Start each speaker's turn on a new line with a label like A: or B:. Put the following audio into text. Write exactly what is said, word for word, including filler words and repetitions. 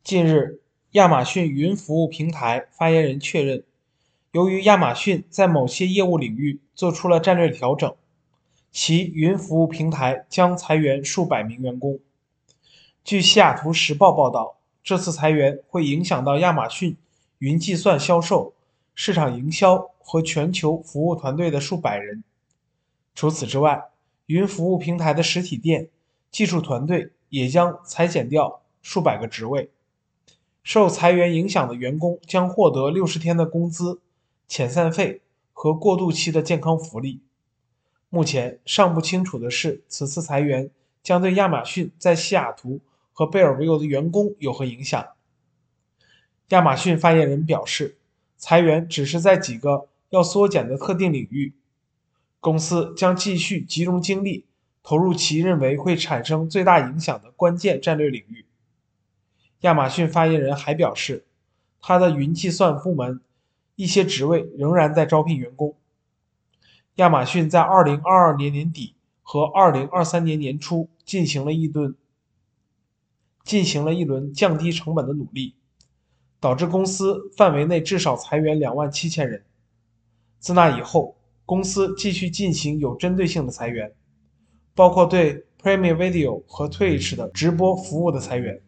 A: 近日，亚马逊云服务平台发言人确认，由于亚马逊在某些业务领域做出了战略调整，其云服务平台将裁员数百名员工。据西雅图时报报道，这次裁员会影响到亚马逊云计算销售、市场营销和全球服务团队的数百人。除此之外，云服务平台的实体店、技术团队也将裁减掉数百个职位。受裁员影响的员工将获得六十天的工资、遣散费和过渡期的健康福利。目前尚不清楚的是，此次裁员将对亚马逊在西雅图和贝尔维尤的员工有何影响。亚马逊发言人表示，裁员只是在几个要缩减的特定领域，公司将继续集中精力投入其认为会产生最大影响的关键战略领域。亚马逊发言人还表示，他的云计算部门一些职位仍然在招聘员工。亚马逊在二零二二年年底和二零二三年年初进行了一轮进行了一轮降低成本的努力，导致公司范围内至少裁员两万七千人。自那以后，公司继续进行有针对性的裁员，包括对 Prime Video 和 Twitch 的直播服务的裁员。